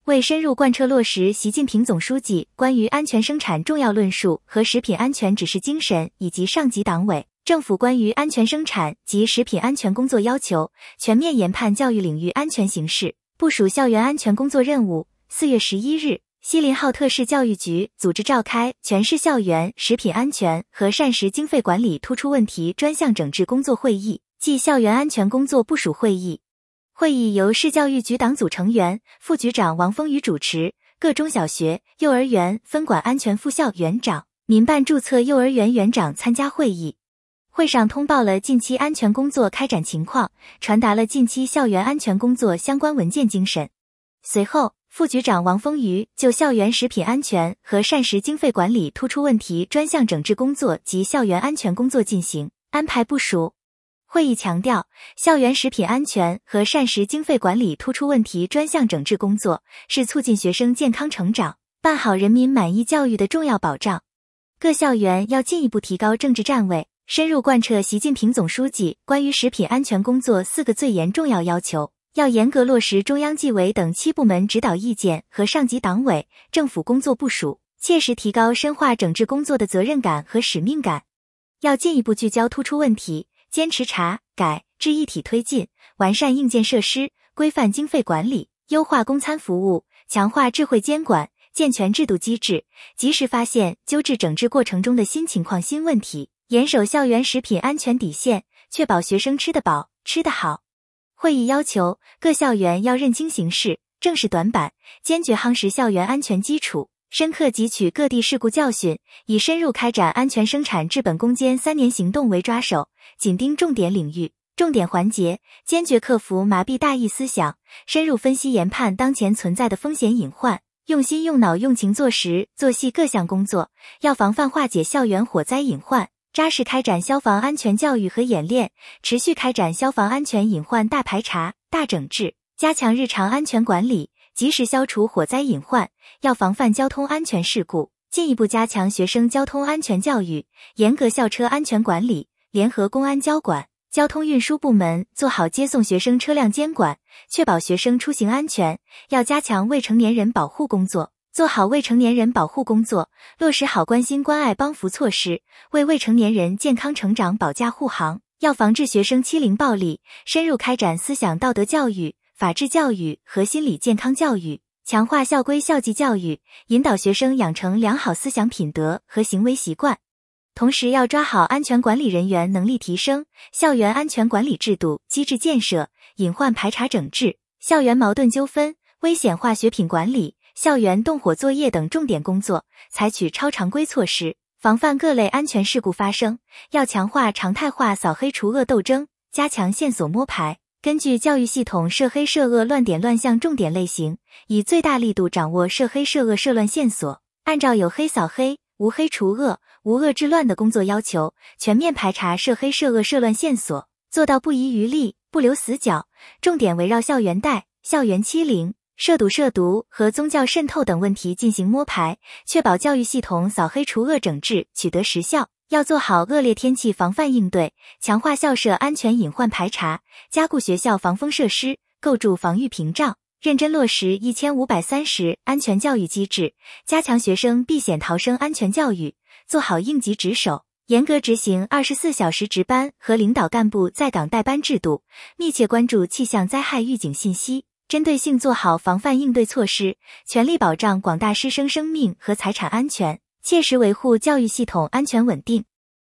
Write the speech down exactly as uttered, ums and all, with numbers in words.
为深入贯彻落实习近平总书记关于安全生产重要论述和食品安全指示精神，以及上级党委、政府关于安全生产及食品安全工作要求，全面研判教育领域安全形势，部署校园安全工作任务。四月十一日，锡林浩特市教育局组织召开全市校园食品安全和膳食经费管理突出问题专项整治工作会议暨校园安全工作部署会议。会议由市教育局党组成员、副局长王峰宇主持，各中小学、幼儿园分管安全副校园长、民办注册幼儿园园长参加会议。会上通报了近期安全工作开展情况，传达了近期校园安全工作相关文件精神。随后，副局长王峰宇就校园食品安全和膳食经费管理突出问题专项整治工作及校园安全工作进行安排部署。会议强调，校园食品安全和膳食经费管理突出问题专项整治工作是促进学生健康成长、办好人民满意教育的重要保障。各校园要进一步提高政治站位，深入贯彻习近平总书记关于食品安全工作四个最严重要要求，要严格落实中央纪委等七部门指导意见和上级党委、政府工作部署，切实提高深化整治工作的责任感和使命感。要进一步聚焦突出问题，坚持查、改、治一体推进，完善硬件设施，规范经费管理，优化供餐服务，强化智慧监管，健全制度机制，及时发现纠治整治过程中的新情况新问题，严守校园食品安全底线，确保学生吃得饱、吃得好。会议要求各校园要认清形势，正视短板，坚决夯实校园安全基础，深刻汲取各地事故教训，以深入开展安全生产治本攻坚三年行动为抓手，紧盯重点领域、重点环节，坚决克服麻痹大意思想，深入分析研判当前存在的风险隐患，用心用脑用情做实做细各项工作，要防范化解校园火灾隐患，扎实开展消防安全教育和演练，持续开展消防安全隐患大排查、大整治，加强日常安全管理，及时消除火灾隐患，要防范交通安全事故，进一步加强学生交通安全教育，严格校车安全管理，联合公安交管、交通运输部门做好接送学生车辆监管，确保学生出行安全，要加强未成年人保护工作，做好未成年人保护工作，落实好关心关爱帮扶措施，为未成年人健康成长保驾护航，要防治学生欺凌暴力，深入开展思想道德教育、法治教育和心理健康教育，强化校规校纪教育，引导学生养成良好思想品德和行为习惯。同时要抓好安全管理人员能力提升、校园安全管理制度机制建设、隐患排查整治、校园矛盾纠纷、危险化学品管理、校园动火作业等重点工作，采取超常规措施，防范各类安全事故发生。要强化常态化扫黑除恶斗争，加强线索摸排，根据教育系统涉黑涉恶乱点乱象重点类型，以最大力度掌握涉黑涉恶涉乱线索，按照有黑扫黑、无黑除恶、无恶治乱的工作要求，全面排查涉黑涉恶涉乱线索，做到不遗余力、不留死角，重点围绕校园贷、校园欺凌、涉赌涉毒和宗教渗透等问题进行摸排，确保教育系统扫黑除恶整治取得实效。要做好恶劣天气防范应对，强化校舍安全隐患排查，加固学校防风设施，构筑防御屏障，认真落实一千五百三十安全教育机制，加强学生避险逃生安全教育，做好应急值守，严格执行二十四小时值班和领导干部在岗带班制度，密切关注气象灾害预警信息，针对性做好防范应对措施，全力保障广大师生生命和财产安全，切实维护教育系统安全稳定。